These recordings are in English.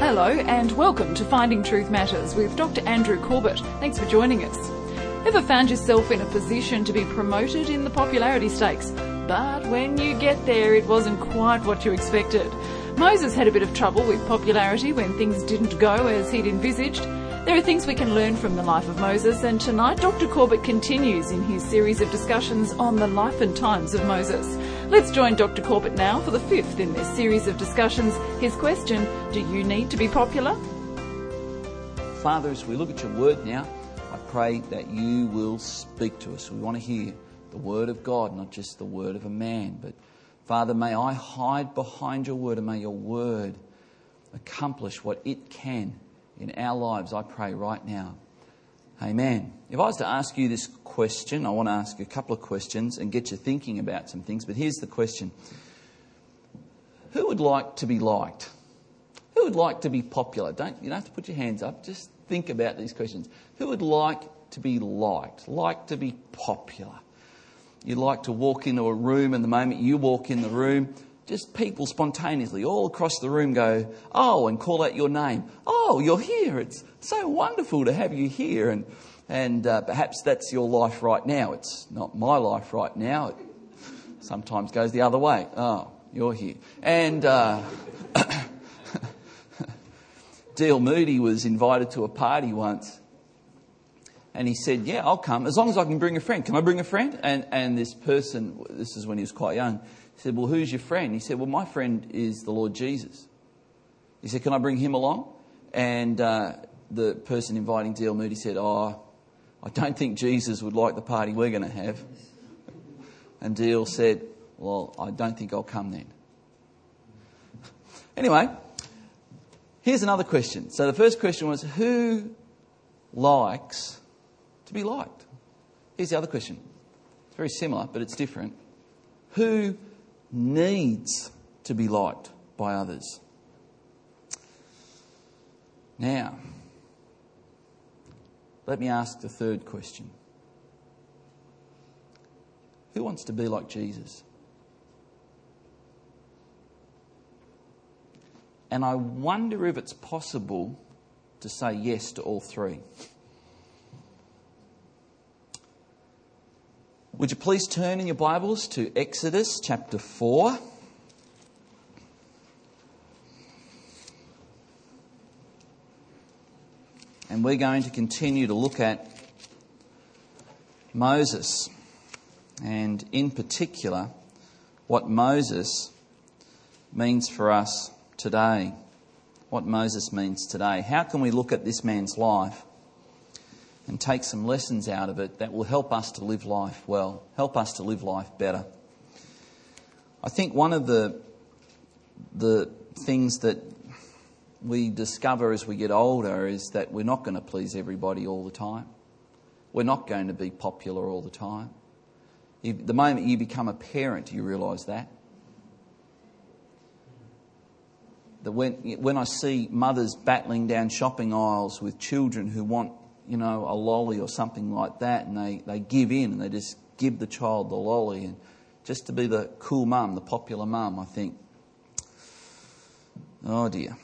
Hello and welcome to Finding Truth Matters with Dr. Andrew Corbett. Thanks for joining us. Ever found yourself in a position to be promoted in the popularity stakes, but when you get there it wasn't quite what you expected? Moses had a bit of trouble with popularity when things didn't go as he'd envisaged. There are things we can learn from the life of Moses, and tonight Dr. Corbett continues in his series of discussions on the life and times of Moses. Let's join Dr. Corbett now for the fifth in this series of discussions. His question, do you need to be popular? Father, as we look at your word now, I pray that you will speak to us. We want to hear the word of God, not just the word of a man. But Father, may I hide behind your word and may your word accomplish what it can in our lives, I pray right now. Amen. If I was to ask you this question, I want to ask you a couple of questions and get you thinking about some things. But here's the question. Who would like to be liked? Who would like to be popular? You don't have to put your hands up. Just think about these questions. Who would like to be liked? Like to be popular? You'd like to walk into a room, and the moment you walk in the room, just people spontaneously all across the room go, oh, and call out your name. Oh, you're here. It's so wonderful to have you here. And perhaps that's your life right now. It's not my life right now. It sometimes goes the other way. Oh, you're here. And D.L. Moody was invited to a party once. And he said, yeah, I'll come, as long as I can bring a friend. Can I bring a friend? And this person, this is when he was quite young, he said, well, who's your friend? He said, well, my friend is the Lord Jesus. He said, can I bring him along? And the person inviting D.L. Moody said, oh, I don't think Jesus would like the party we're going to have. And D.L. said, well, I don't think I'll come then. Anyway, here's another question. So the first question was, who likes to be liked? Here's the other question. It's very similar, but it's different. Who needs to be liked by others? Now, let me ask the third question. Who wants to be like Jesus? And I wonder if it's possible to say yes to all three. Would you please turn in your Bibles to Exodus chapter 4. And we're going to continue to look at Moses. And in particular, what Moses means for us today. What Moses means today. How can we look at this man's life and take some lessons out of it that will help us to live life well, help us to live life better? I think one of the things that we discover as we get older is that we're not going to please everybody all the time. We're not going to be popular all the time. The moment you become a parent, you realise that. That when I see mothers battling down shopping aisles with children who want, a lolly or something like that, and they give in and they just give the child the lolly, and just to be the cool mum, the popular mum, I think, oh dear.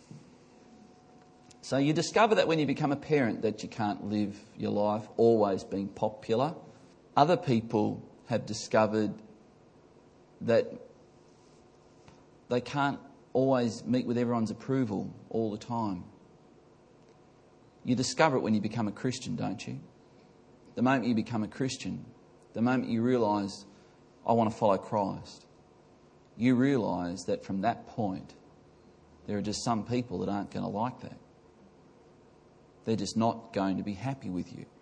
So you discover that when you become a parent that you can't live your life always being popular. Other people have discovered that they can't always meet with everyone's approval all the time. You discover it when you become a Christian, don't you? The moment you become a Christian, the moment you realise, I want to follow Christ, you realise that from that point, there are just some people that aren't going to like that. They're just not going to be happy with you.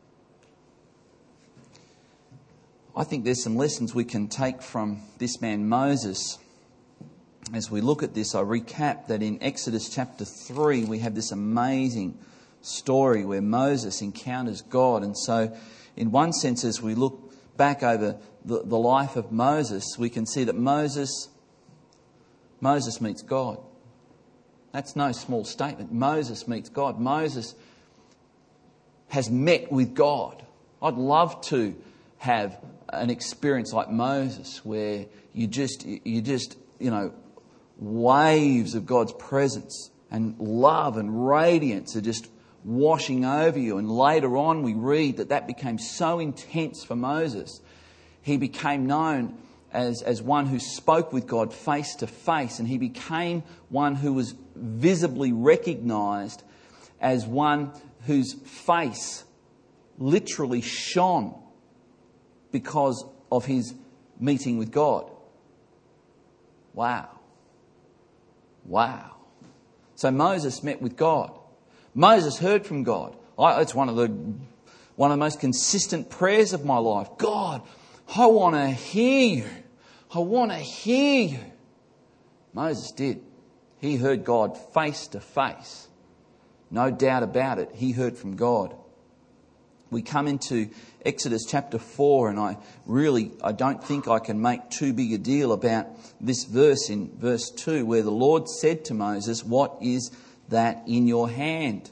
I think there's some lessons we can take from this man Moses. As we look at this, I recap that in Exodus chapter 3, we have this amazing story where Moses encounters God. And so, in one sense, as we look back over the life of Moses, we can see that Moses meets God. That's no small statement. Moses meets God. Moses has met with God. I'd love to have an experience like Moses where you just waves of God's presence and love and radiance are just washing over you. And later on we read that became so intense for Moses. He became known as one who spoke with God face to face, and he became one who was visibly recognised as one whose face literally shone because of his meeting with God. Wow. So Moses met with God. Moses heard from God. It's one of the most consistent prayers of my life. God, I want to hear you. I want to hear you. Moses did. He heard God face to face. No doubt about it. He heard from God. We come into Exodus chapter 4, and I don't think I can make too big a deal about this verse in verse 2, where the Lord said to Moses, "What is that in your hand?"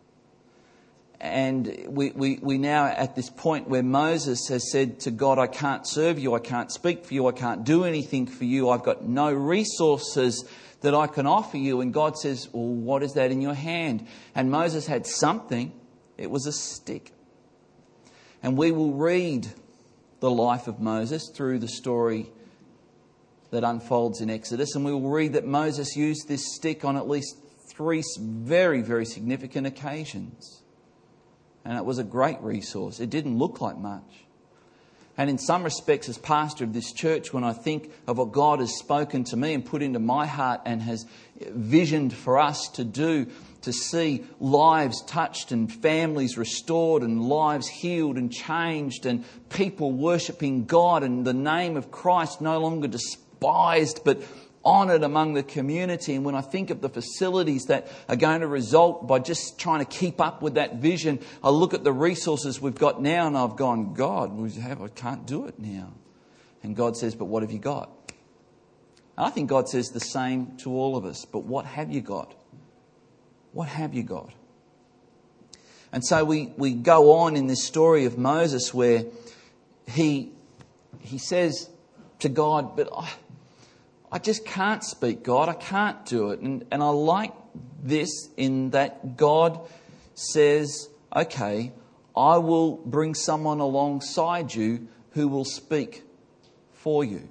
And we now at this point where Moses has said to God, "I can't serve you, I can't speak for you, I can't do anything for you, I've got no resources that I can offer you." And God says, "Well, what is that in your hand?" And Moses had something. It was a stick. And we will read the life of Moses through the story that unfolds in Exodus, and we will read that Moses used this stick on at least 3 very, very significant occasions. And it was a great resource. It didn't look like much. And in some respects, as pastor of this church, when I think of what God has spoken to me and put into my heart and has visioned for us to do, to see lives touched and families restored and lives healed and changed and people worshipping God and the name of Christ no longer despised but honoured among the community. And when I think of the facilities that are going to result by just trying to keep up with that vision, I look at the resources we've got now and I've gone, God, I can't do it now. And God says, but what have you got? And I think God says the same to all of us. But what have you got? What have you got? And so we go on in this story of Moses where he says to God, but I just can't speak, God. I can't do it. And I like this in that God says, okay, I will bring someone alongside you who will speak for you.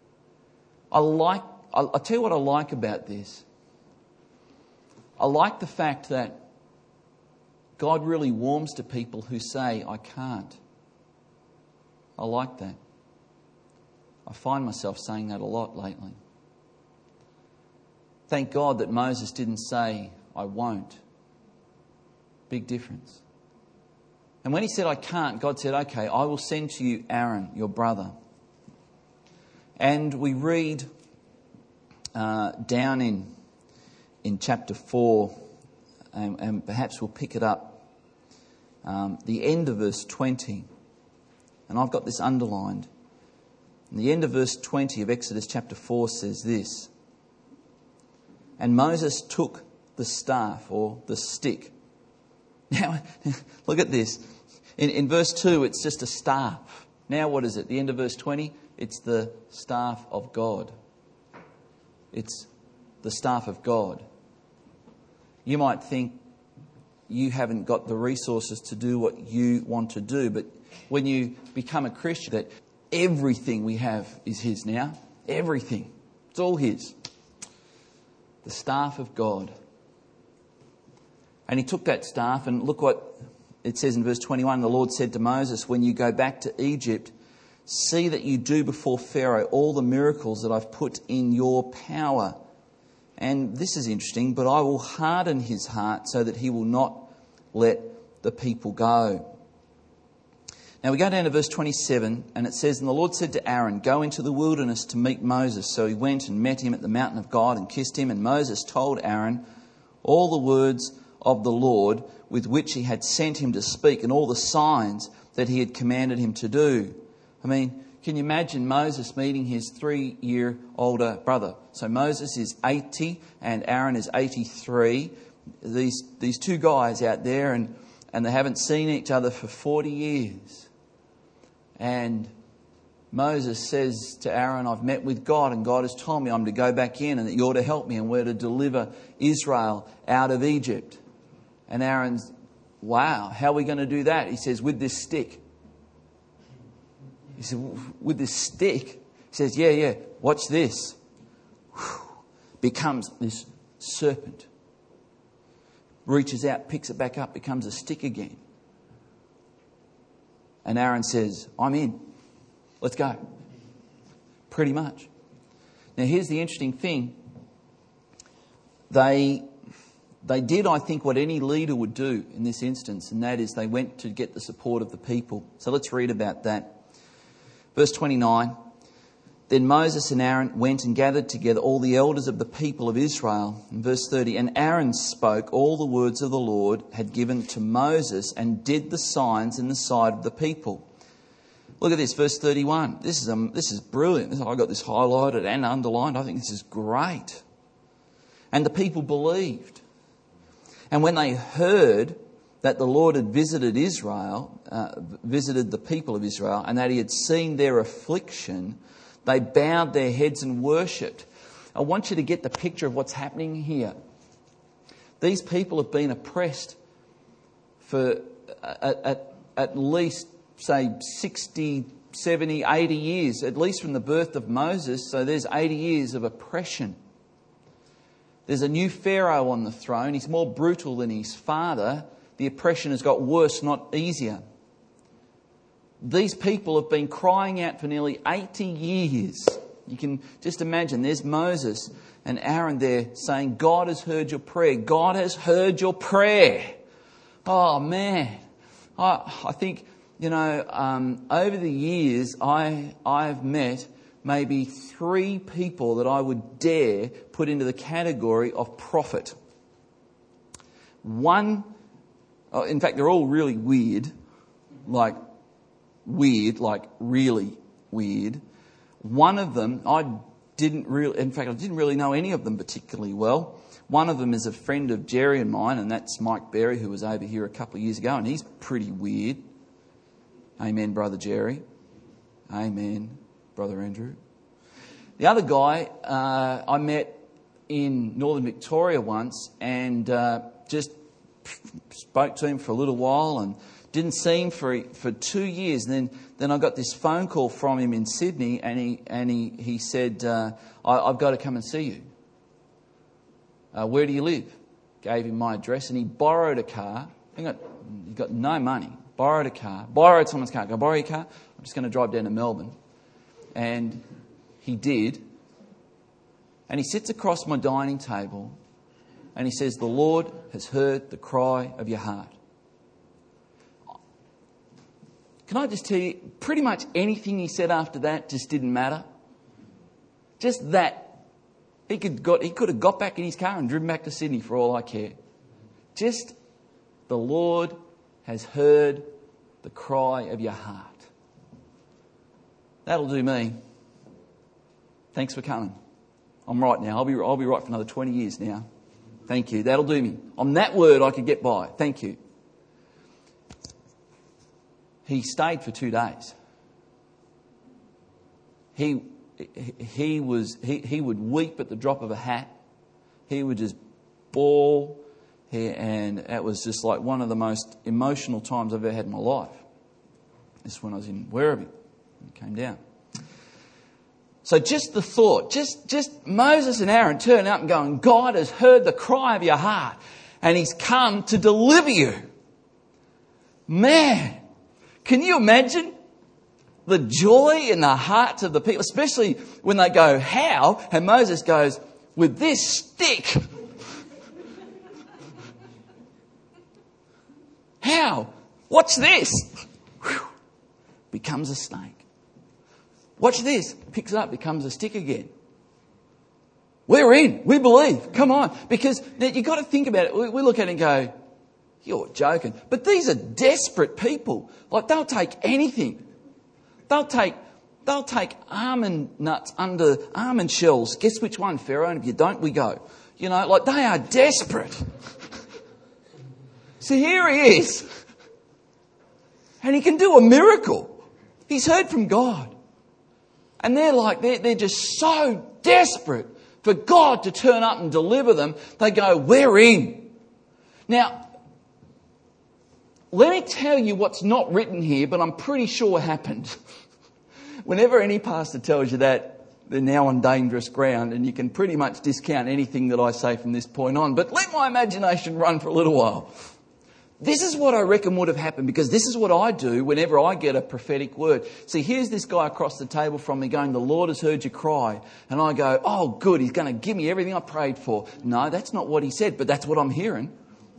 I'll tell you what I like about this. I like the fact that God really warms to people who say, I can't. I like that. I find myself saying that a lot lately. Thank God that Moses didn't say, I won't. Big difference. And when he said, I can't, God said, okay, I will send to you Aaron, your brother. And we read down in chapter 4, and perhaps we'll pick it up, the end of verse 20. And I've got this underlined. And the end of verse 20 of Exodus chapter 4 says this. And Moses took the staff, or the stick. Now, look at this. In verse 2, it's just a staff. Now what is it? The end of verse 20, it's the staff of God. It's the staff of God. You might think you haven't got the resources to do what you want to do, but when you become a Christian, that everything we have is His now. Everything. It's all His. The staff of God. And he took that staff, and look what it says in verse 21. The Lord said to Moses, when you go back to Egypt, see that you do before Pharaoh all the miracles that I've put in your power. And this is interesting, but I will harden his heart so that he will not let the people go. Now we go down to verse 27, and it says, and the Lord said to Aaron, go into the wilderness to meet Moses. So he went and met him at the mountain of God and kissed him. And Moses told Aaron all the words of the Lord with which he had sent him to speak, and all the signs that he had commanded him to do. I mean, can you imagine Moses meeting his 3-year-older brother? So Moses is 80 and Aaron is 83. These two guys out there, and they haven't seen each other for 40 years. And Moses says to Aaron, I've met with God and God has told me I'm to go back in and that you're to help me and we're to deliver Israel out of Egypt. And Aaron's, wow, how are we going to do that? He says, with this stick. He said, with this stick? He says, yeah, watch this. Becomes this serpent. Reaches out, picks it back up, becomes a stick again. And Aaron says, I'm in. Let's go. Pretty much. Now here's the interesting thing. They did, I think, what any leader would do in this instance, and that is they went to get the support of the people. So let's read about that. Verse 29. Then Moses and Aaron went and gathered together all the elders of the people of Israel. In verse 30, and Aaron spoke all the words of the Lord had given to Moses and did the signs in the sight of the people. Look at this, verse 31. This is brilliant. I got this highlighted and underlined. I think this is great. And the people believed. And when they heard that the Lord had visited Israel, visited the people of Israel, and that he had seen their affliction, they bowed their heads and worshipped. I want you to get the picture of what's happening here. These people have been oppressed for at least, say, 60, 70, 80 years, at least from the birth of Moses. So there's 80 years of oppression. There's a new Pharaoh on the throne. He's more brutal than his father. The oppression has got worse, not easier. These people have been crying out for nearly 80 years. You can just imagine, there's Moses and Aaron there saying, God has heard your prayer. God has heard your prayer. Oh, man. I think, over the years, I've met maybe 3 people that I would dare put into the category of prophet. One, in fact, they're all really weird, like really weird. One of them, I didn't really know any of them particularly well. One of them is a friend of Jerry and mine, and that's Mike Berry, who was over here a couple of years ago, and he's pretty weird. Amen, Brother Jerry. Amen, Brother Andrew. The other guy I met in Northern Victoria once and just spoke to him for a little while and didn't see him for 2 years. And then I got this phone call from him in Sydney, and he said, I've got to come and see you. Where do you live? Gave him my address, and he borrowed a car. He got no money. Borrowed someone's car. Go borrow your car. I'm just going to drive down to Melbourne. And he did. And he sits across my dining table and he says, the Lord has heard the cry of your heart. Can I just tell you, pretty much anything he said after that just didn't matter. Just that. He could have got back in his car and driven back to Sydney for all I care. Just the Lord has heard the cry of your heart. That'll do me. Thanks for coming. I'm right now. I'll be right for another 20 years now. Thank you. That'll do me. On that word I could get by. Thank you. He stayed for 2 days. He would weep at the drop of a hat. He would just bawl. And that was just like one of the most emotional times I've ever had in my life. This is when I was in Werribee. It came down. So just the thought, just Moses and Aaron turning up and going, God has heard the cry of your heart and he's come to deliver you. Man, can you imagine the joy in the hearts of the people, especially when they go, how? And Moses goes, with this stick. How? Watch this. Whew. Becomes a snake. Watch this. Picks it up, becomes a stick again. We're in. We believe. Come on. Because you've got to think about it. We look at it and go, you're joking. But these are desperate people. Like, they'll take anything. They'll take almond nuts under almond shells. Guess which one, Pharaoh? And if you don't, we go. They are desperate. So here he is. And he can do a miracle. He's heard from God. And they're just so desperate for God to turn up and deliver them. They go, we're in. Now, let me tell you what's not written here, but I'm pretty sure happened. Whenever any pastor tells you that, they're now on dangerous ground, and you can pretty much discount anything that I say from this point on. But let my imagination run for a little while. This is what I reckon would have happened, because this is what I do whenever I get a prophetic word. See, here's this guy across the table from me going, the Lord has heard your cry. And I go, oh, good, he's going to give me everything I prayed for. No, that's not what he said, but that's what I'm hearing.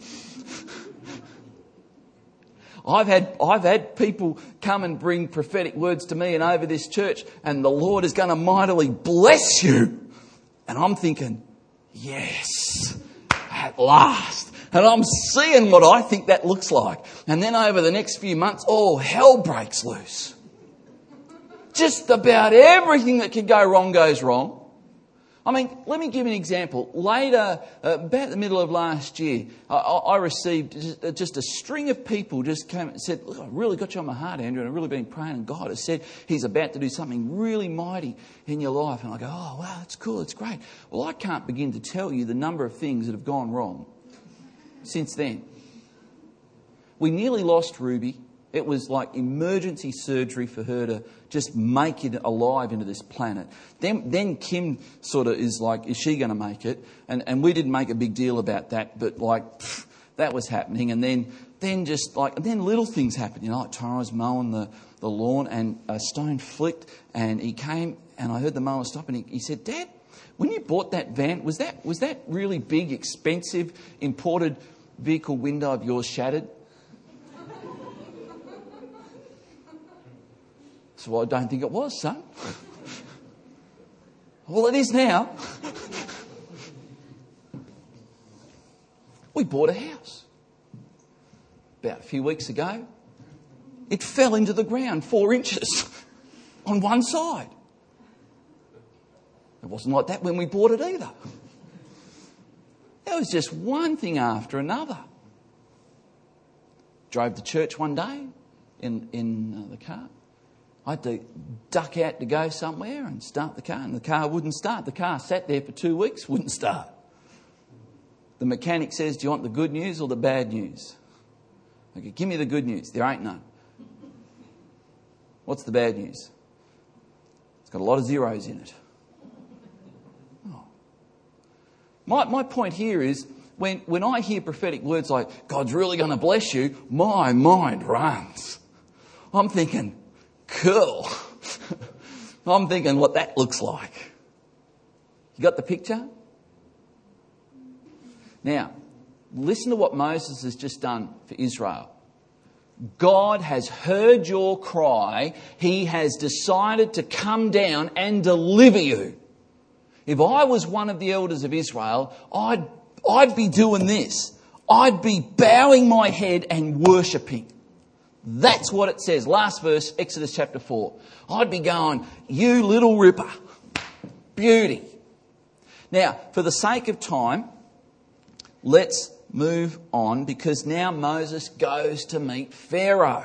I've had people come and bring prophetic words to me and over this church, and the Lord is going to mightily bless you. And I'm thinking, yes, at last. And I'm seeing what I think that looks like. And then over the next few months, hell breaks loose. Just about everything that can go wrong goes wrong. I mean, let me give you an example. Later, about the middle of last year, I received just a string of people just came and said, look, I really got you on my heart, Andrew, and I've really been praying, and God has said He's about to do something really mighty in your life. And I go, oh, wow, that's cool, it's great. Well, I can't begin to tell you the number of things that have gone wrong since then. We nearly lost Ruby. It was like emergency surgery for her to just make it alive into this planet. Then Kim sort of is like, is she going to make it? And we didn't make a big deal about that, but that was happening. And then little things happened. Like Tara was mowing the lawn and a stone flicked, and he came and I heard the mower stop, and he said, Dad, when you bought that van, was that really big, expensive, imported vehicle window of yours shattered? So I don't think it was, son. Well, it is now. We bought a house about a few weeks ago. It fell into the ground 4 inches on one side. It wasn't like that when we bought it either. It was just one thing after another. Drove to church one day in the car. I had to duck out to go somewhere and start the car, and the car wouldn't start. The car sat there for 2 weeks, wouldn't start. The mechanic says, do you want the good news or the bad news? Okay, give me the good news. There ain't none. What's the bad news? It's got a lot of zeros in it. Oh. My point here is, when I hear prophetic words like, God's really going to bless you, my mind runs. I'm thinking, cool. I'm thinking what that looks like. You got the picture? Now, listen to what Moses has just done for Israel. God has heard your cry. He has decided to come down and deliver you. If I was one of the elders of Israel, I'd be doing this. I'd be bowing my head and worshipping. That's what it says. Last verse, Exodus chapter 4. I'd be going, you little ripper. Beauty. Now, for the sake of time, let's move on, because now Moses goes to meet Pharaoh.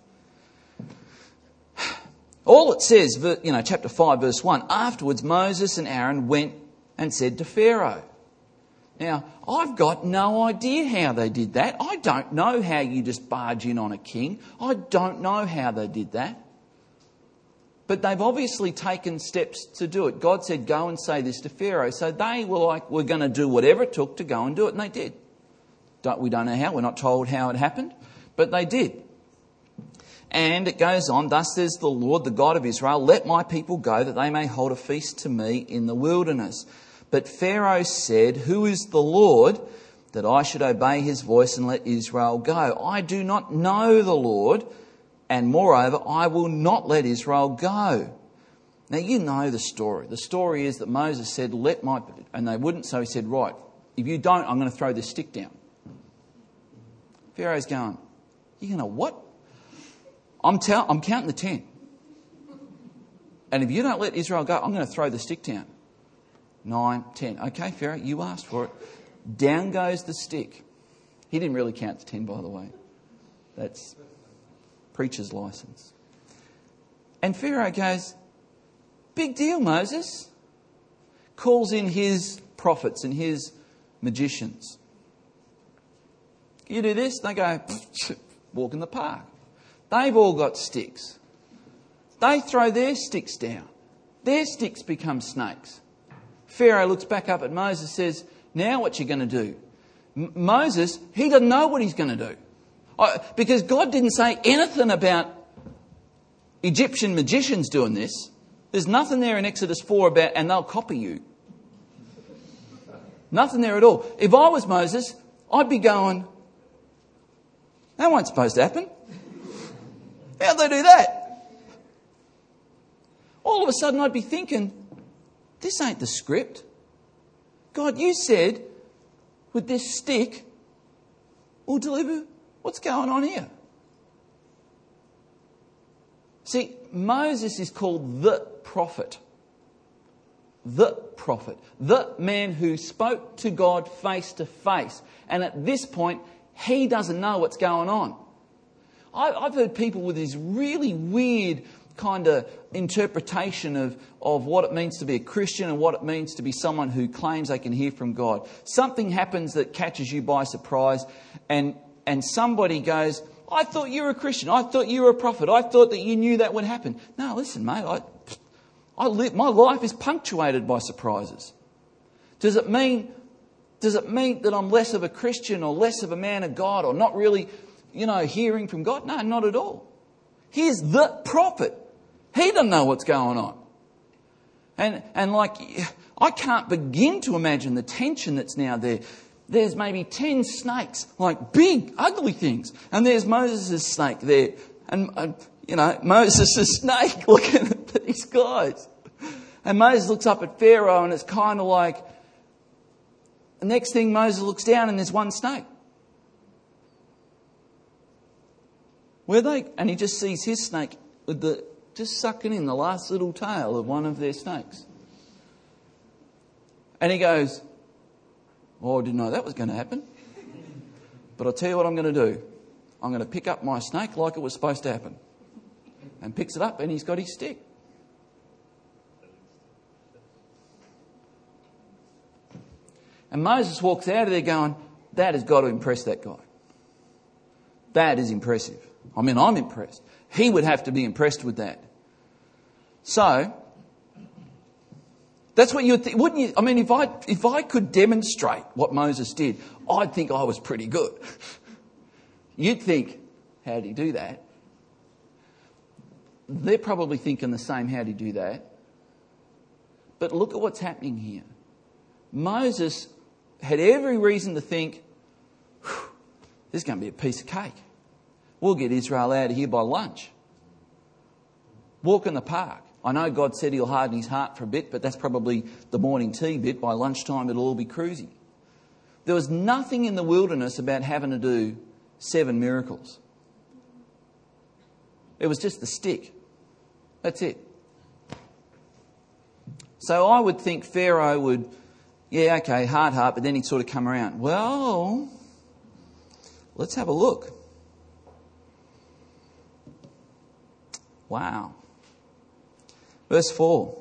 All it says, chapter 5, verse 1, afterwards Moses and Aaron went and said to Pharaoh. Now, I've got no idea how they did that. I don't know how you just barge in on a king. I don't know how they did that. But they've obviously taken steps to do it. God said, go and say this to Pharaoh. So they were like, we're going to do whatever it took to go and do it. And they did. We don't know how. We're not told how it happened. But they did. And it goes on, thus says the Lord, the God of Israel, let my people go that they may hold a feast to me in the wilderness. But Pharaoh said, who is the Lord that I should obey his voice and let Israel go? I do not know the Lord, and moreover, I will not let Israel go. Now, you know the story. The story is that Moses said, and they wouldn't, so he said, right, if you don't, I'm going to throw this stick down. Pharaoh's going, you're going to what? I'm counting the 10. And if you don't let Israel go, I'm going to throw the stick down. 9, 10. Okay, Pharaoh, you asked for it. Down goes the stick. He didn't really count to 10, by the way. That's preacher's license. And Pharaoh goes, Big deal, Moses. Calls in his prophets and his magicians. You do this, they go, walk in the park. They've all got sticks. They throw their sticks down. Their sticks become snakes. Pharaoh looks back up at Moses, says, now what you going to do? Moses, he doesn't know what he's going to do. Because God didn't say anything about Egyptian magicians doing this. There's nothing there in Exodus 4 about, and they'll copy you. Nothing there at all. If I was Moses, I'd be going, that wasn't supposed to happen. How'd they do that? All of a sudden I'd be thinking, this ain't the script. God, you said with this stick, we'll deliver. What's going on here? See, Moses is called the prophet. The prophet. The man who spoke to God face to face. And at this point, he doesn't know what's going on. I've heard people with this really weird kind of interpretation of what it means to be a Christian and what it means to be someone who claims they can hear from God. Something happens that catches you by surprise and somebody goes, I thought you were a Christian. I thought you were a prophet. I thought that you knew that would happen. No, listen, mate, my life is punctuated by surprises. Does it mean that I'm less of a Christian or less of a man of God or not really, hearing from God? No, not at all. He's the prophet. He doesn't know what's going on. And I can't begin to imagine the tension that's now there. There's maybe 10 snakes, like big, ugly things. And there's Moses' snake there. And Moses' snake looking at these guys. And Moses looks up at Pharaoh and it's kind of like, the next thing Moses looks down and there's one snake. And he just sees his snake with just sucking in the last little tail of one of their snakes. And he goes, I didn't know that was going to happen. But I'll tell you what I'm going to do. I'm going to pick up my snake like it was supposed to happen. And picks it up and he's got his stick. And Moses walks out of there going, that has got to impress that guy. That is impressive. I mean, I'm impressed. He would have to be impressed with that. So, that's what you'd think, wouldn't you? I mean, if I could demonstrate what Moses did, I'd think I was pretty good. You'd think, how'd he do that? They're probably thinking the same, how'd he do that? But look at what's happening here. Moses had every reason to think, this is going to be a piece of cake. We'll get Israel out of here by lunch. Walk in the park. I know God said he'll harden his heart for a bit, but that's probably the morning tea bit. By lunchtime, it'll all be cruisy. There was nothing in the wilderness about having to do 7 miracles. It was just the stick. That's it. So I would think Pharaoh would, hard heart, but then he'd sort of come around. Well, let's have a look. Wow. Verse 4.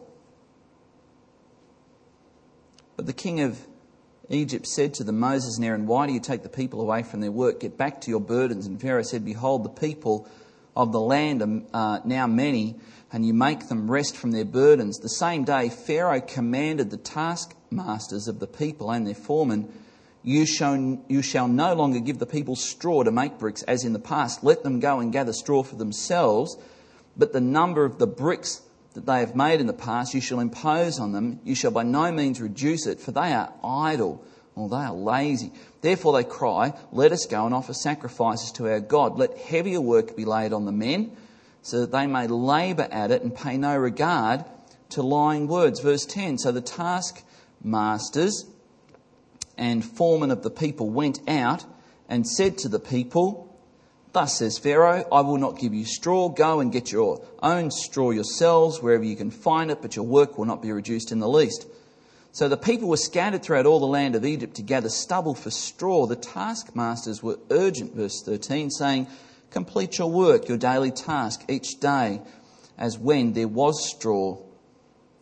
But the king of Egypt said to them, Moses and Aaron, why do you take the people away from their work? Get back to your burdens. And Pharaoh said, behold, the people of the land are now many, and you make them rest from their burdens. The same day Pharaoh commanded the taskmasters of the people and their foremen, you shall no longer give the people straw to make bricks as in the past. Let them go and gather straw for themselves. But the number of the bricks that they have made in the past, you shall impose on them. You shall by no means reduce it, for they are idle, or they are lazy. Therefore they cry, let us go and offer sacrifices to our God. Let heavier work be laid on the men, so that they may labour at it and pay no regard to lying words. Verse 10, so the taskmasters and foremen of the people went out and said to the people, thus says Pharaoh, I will not give you straw. Go and get your own straw yourselves wherever you can find it, but your work will not be reduced in the least. So the people were scattered throughout all the land of Egypt to gather stubble for straw. The taskmasters were urgent, verse 13, saying, complete your work, your daily task each day, as when there was straw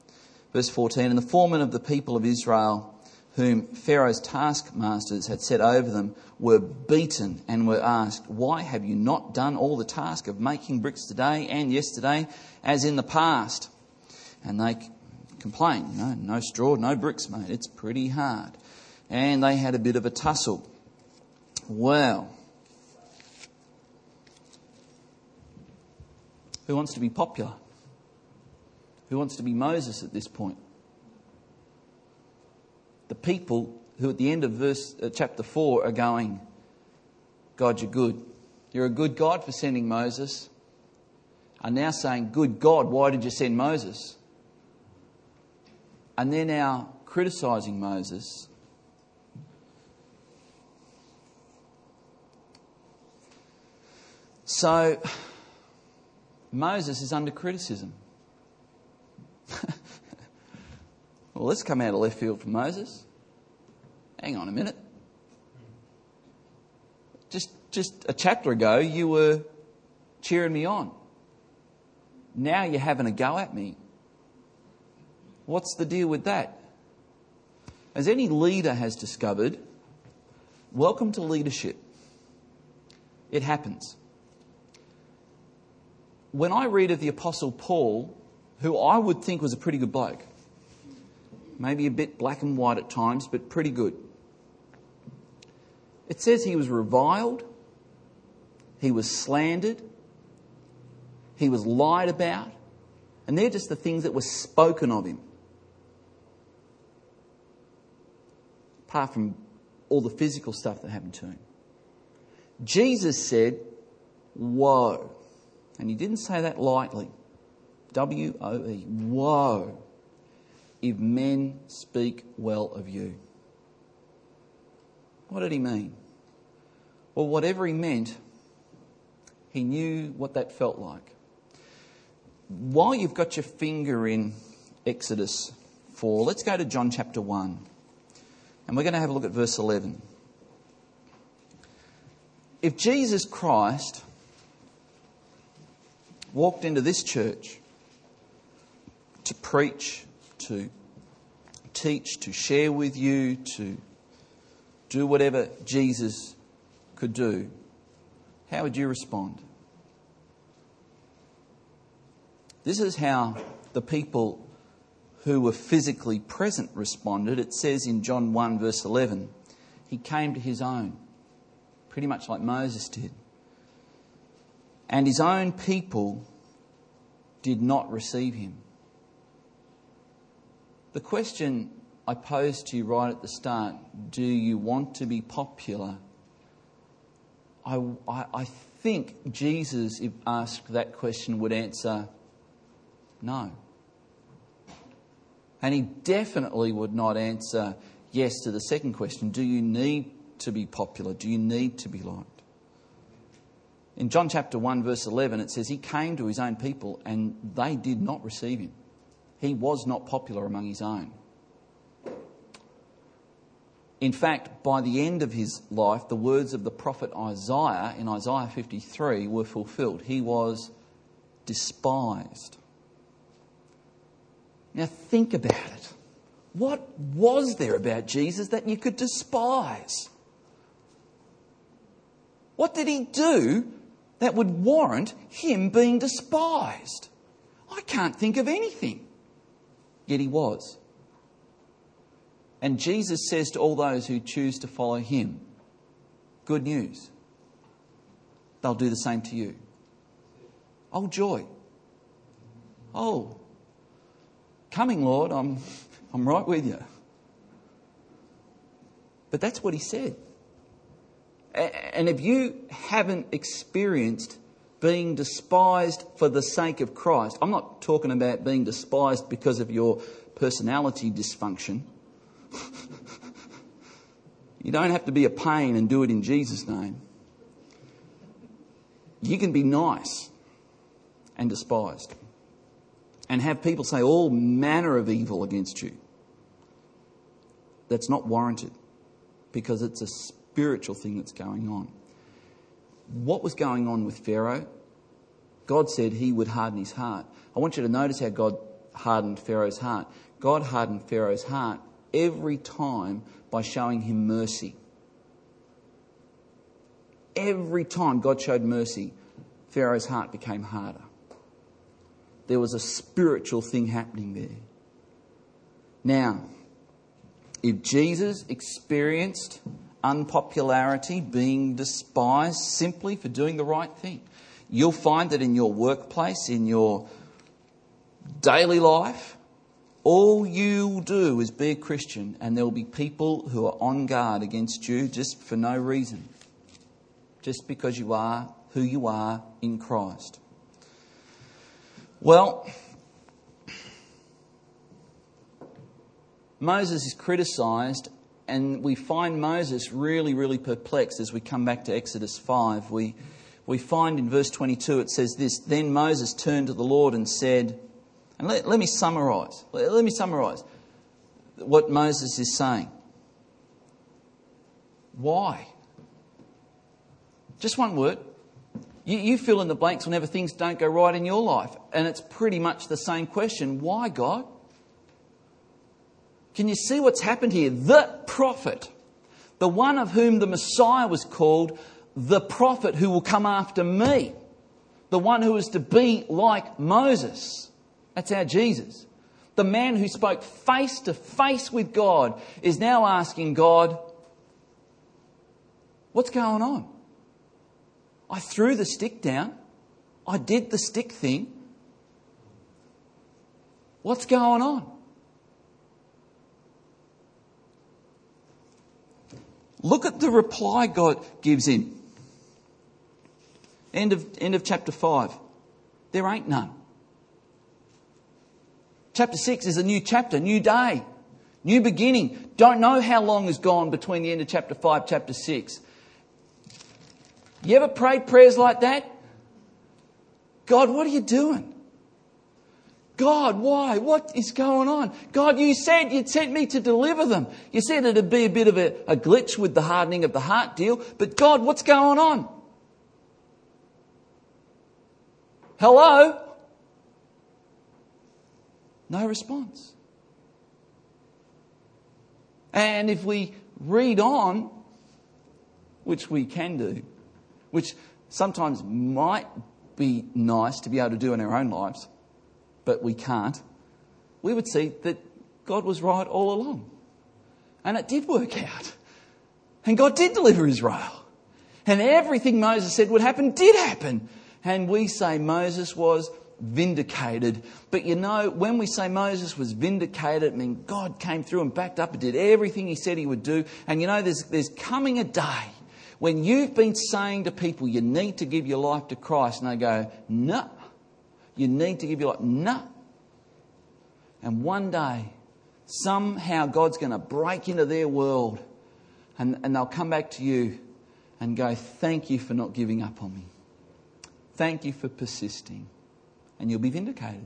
Verse 14, and the foremen of the people of Israel, whom Pharaoh's taskmasters had set over them, were beaten and were asked, why have you not done all the task of making bricks today and yesterday as in the past? And they complained, no straw, no bricks, mate. It's pretty hard. And they had a bit of a tussle. Well, who wants to be popular? Who wants to be Moses at this point? The people who at the end of chapter 4 are going, God, you're good. You're a good God for sending Moses. Are now saying, good God, why did you send Moses? And they're now criticising Moses. So, Moses is under criticism. Well, let's come out of left field from Moses. Hang on a minute. Just a chapter ago, you were cheering me on. Now you're having a go at me. What's the deal with that? As any leader has discovered, welcome to leadership. It happens. When I read of the Apostle Paul, who I would think was a pretty good bloke, maybe a bit black and white at times, but pretty good. It says he was reviled, he was slandered, he was lied about, and they're just the things that were spoken of him. Apart from all the physical stuff that happened to him. Jesus said, woe. And he didn't say that lightly. W-O-E. Woe. If men speak well of you. What did he mean? Well, whatever he meant, he knew what that felt like. While you've got your finger in Exodus 4, let's go to John chapter 1. And we're going to have a look at verse 11. If Jesus Christ walked into this church to preach, to teach, to share with you, to do whatever Jesus could do, how would you respond? This is how the people who were physically present responded. It says in John 1 verse 11, he came to his own, pretty much like Moses did. And his own people did not receive him. The question I posed to you right at the start, do you want to be popular? I think Jesus, if asked that question, would answer no. And he definitely would not answer yes to the second question, do you need to be popular? Do you need to be liked? In John chapter 1 verse 11 it says he came to his own people and they did not receive him. He was not popular among his own. In fact, by the end of his life, the words of the prophet Isaiah in Isaiah 53 were fulfilled. He was despised. Now think about it. What was there about Jesus that you could despise? What did he do that would warrant him being despised? I can't think of anything. Yet he was. And Jesus says to all those who choose to follow him, good news. They'll do the same to you. Oh, joy. Oh, coming, Lord, I'm right with you. But that's what he said. And if you haven't experienced being despised for the sake of Christ, I'm not talking about being despised because of your personality dysfunction. You don't have to be a pain and do it in Jesus' name. You can be nice and despised and have people say all manner of evil against you. That's not warranted because it's a spiritual thing that's going on. What was going on with Pharaoh? God said he would harden his heart. I want you to notice how God hardened Pharaoh's heart. God hardened Pharaoh's heart every time by showing him mercy. Every time God showed mercy, Pharaoh's heart became harder. There was a spiritual thing happening there. Now, if Jesus experienced unpopularity, being despised simply for doing the right thing, you'll find that in your workplace, in your daily life, all you'll do is be a Christian, and there will be people who are on guard against you just for no reason. Just because you are who you are in Christ. Well, Moses is criticised, and we find Moses really, really perplexed as we come back to Exodus 5. We find in verse 22 it says this: Then Moses turned to the Lord and said, and let me summarise. Let me summarise what Moses is saying. Why? Just one word. You fill in the blanks whenever things don't go right in your life. And it's pretty much the same question. Why, God? Can you see what's happened here? The prophet, the one of whom the Messiah was called, the prophet who will come after me, the one who is to be like Moses. That's our Jesus. The man who spoke face to face with God is now asking God, what's going on? I threw the stick down. I did the stick thing. What's going on? Look at the reply God gives him. End of chapter 5. There ain't none. Chapter 6 is a new chapter, new day, new beginning. Don't know how long has gone between the end of chapter 5, chapter 6. You ever prayed prayers like that? God, what are you doing? God, why? What is going on? God, you said you'd sent me to deliver them. You said it'd be a bit of a glitch with the hardening of the heart deal. But God, what's going on? Hello? No response. And if we read on, which we can do, which sometimes might be nice to be able to do in our own lives, but we can't, we would see that God was right all along. And it did work out. And God did deliver Israel. And everything Moses said would happen did happen. And we say Moses was vindicated. But you know, when we say Moses was vindicated, I mean, God came through and backed up and did everything he said he would do. And you know, there's coming a day when you've been saying to people, you need to give your life to Christ, and they go, no. You need to give your life, no. And one day, somehow God's going to break into their world, and they'll come back to you and go, thank you for not giving up on me. Thank you for persisting. And you'll be vindicated.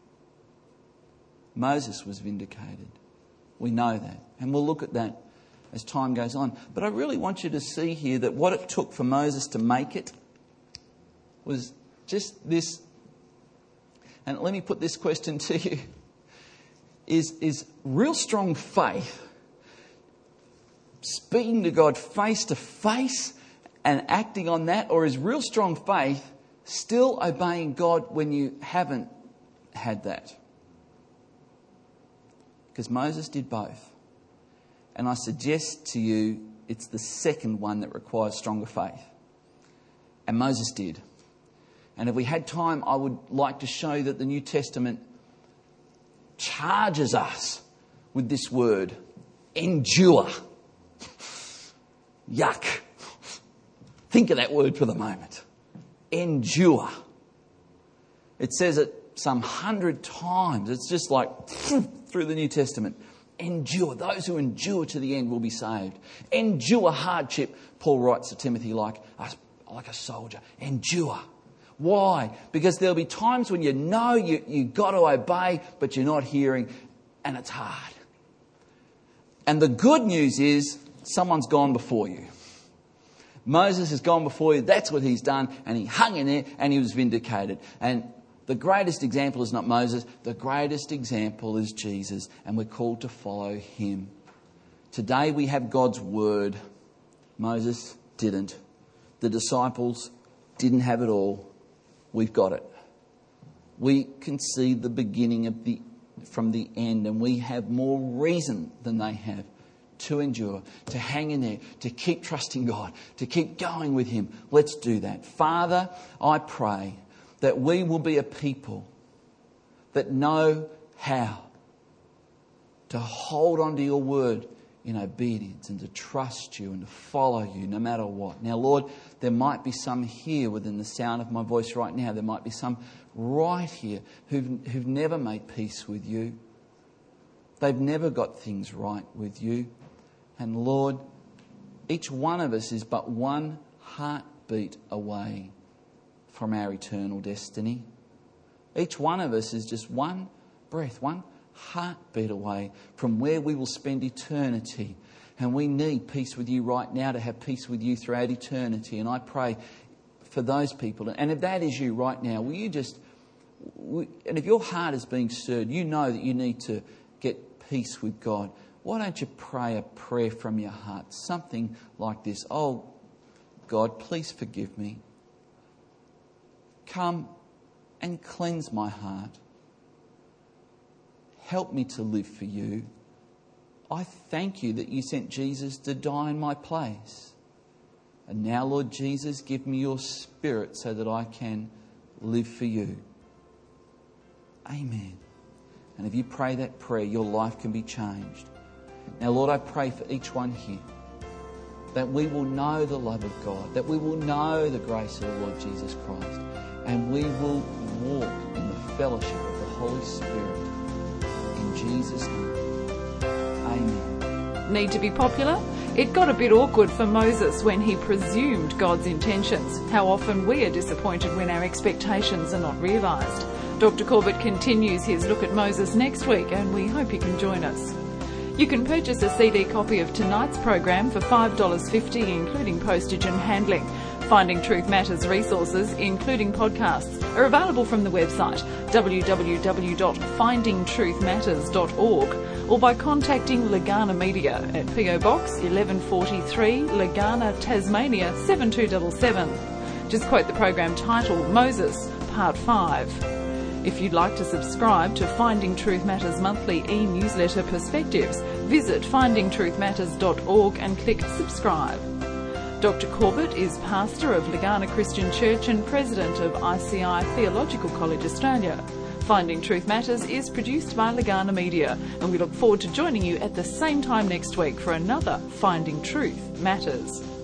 Moses was vindicated. We know that. And we'll look at that as time goes on. But I really want you to see here that what it took for Moses to make it was just this. And let me put this question to you. Is real strong faith speaking to God face to face and acting on that? Or is real strong faith still obeying God when you haven't had that? Because Moses did both. And I suggest to you it's the second one that requires stronger faith. And Moses did. And if we had time, I would like to show that the New Testament charges us with this word, endure. Yuck. Think of that word for the moment. Endure. It says it some 100 times. It's just like through the New Testament. Endure. Those who endure to the end will be saved. Endure hardship, Paul writes to Timothy, like a soldier. Endure. Why? Because there'll be times when you know you've got to obey, but you're not hearing, and it's hard. And the good news is someone's gone before you. Moses has gone before you. That's what he's done. And he hung in there and he was vindicated. And The greatest example is not Moses. The greatest example is Jesus, and we're called to follow him. Today we have God's word. Moses didn't. The disciples didn't have it all. We've got it. We can see the beginning from the end, and we have more reason than they have to endure, to hang in there, to keep trusting God, to keep going with him. Let's do that. Father, I pray that we will be a people that know how to hold on to your word in obedience and to trust you and to follow you no matter what. Now, Lord, there might be some here within the sound of my voice right now. There might be some right here who've never made peace with you. They've never got things right with you. And Lord, each one of us is but one heartbeat away from our eternal destiny. Each one of us is just one breath, one heartbeat away from where we will spend eternity. And we need peace with you right now to have peace with you throughout eternity. And I pray for those people. And if that is you right now, will you just... And if your heart is being stirred, you know that you need to get peace with God. Why don't you pray a prayer from your heart? Something like this. Oh, God, please forgive me. Come and cleanse my heart. Help me to live for you. I thank you that you sent Jesus to die in my place. And now, Lord Jesus, give me your Spirit so that I can live for you. Amen. And if you pray that prayer, your life can be changed. Now, Lord, I pray for each one here that we will know the love of God, that we will know the grace of the Lord Jesus Christ, and we will walk in the fellowship of the Holy Spirit. In Jesus' name, amen. Need to be popular? It got a bit awkward for Moses when he presumed God's intentions. How often we are disappointed when our expectations are not realised. Dr. Corbett continues his look at Moses next week, and we hope you can join us. You can purchase a CD copy of tonight's program for $5.50, including postage and handling. Finding Truth Matters resources, including podcasts, are available from the website www.findingtruthmatters.org or by contacting Legana Media at PO Box 1143, Legana, Tasmania 7277. Just quote the program title, Moses, Part 5. If you'd like to subscribe to Finding Truth Matters monthly e-newsletter Perspectives, visit findingtruthmatters.org and click subscribe. Dr. Corbett is pastor of Legana Christian Church and president of ICI Theological College Australia. Finding Truth Matters is produced by Legana Media, and we look forward to joining you at the same time next week for another Finding Truth Matters.